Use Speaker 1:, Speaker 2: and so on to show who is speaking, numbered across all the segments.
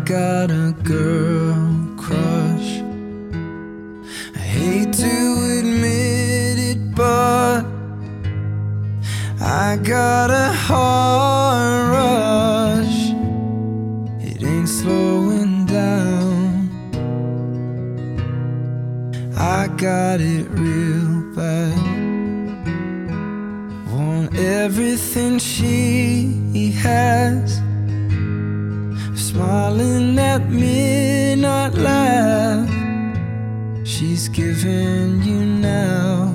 Speaker 1: got a girl crush. I hate to admit it, but I got a heart rush. It ain't slowing down. I got it real bad. Want everything she has. Smiling at midnight laugh she's giving you now.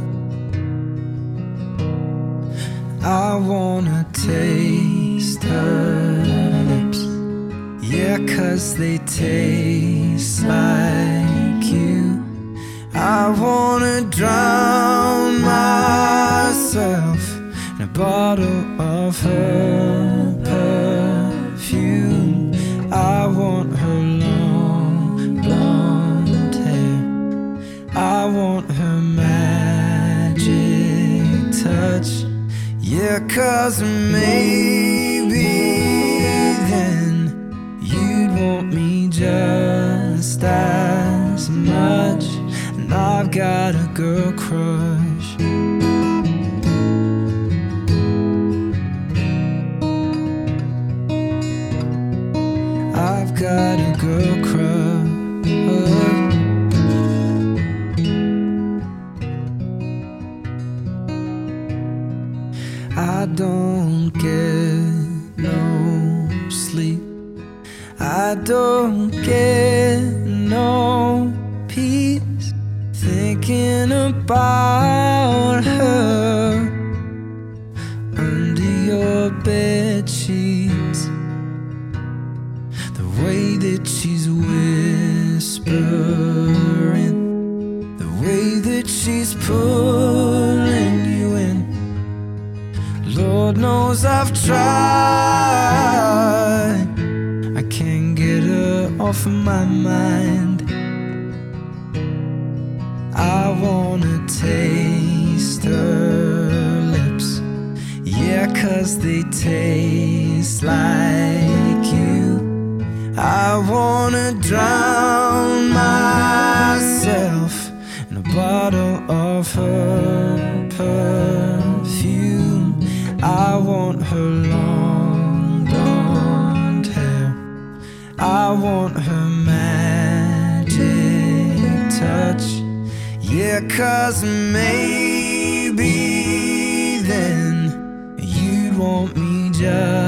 Speaker 1: I wanna taste her lips, yeah, 'cause they taste like you. I wanna drown myself in a bottle of her perfume. I want her long blonde hair. I want her magic touch, yeah, 'cause maybe then you'd want me just as much. And I've got a girl crush. I've got a girl crush. I don't get no sleep. I don't get no peace thinking about her under your bed sheets. The way that she's whispering, the way that she's pulling you in. Lord knows I've tried. I can't get her off of my mind. I wanna taste her lips, yeah, 'cause they taste like you. I wanna drown myself in a bottle of her perfume. I want her long blonde hair. I want her magic touch, yeah, 'cause maybe then you'd want me just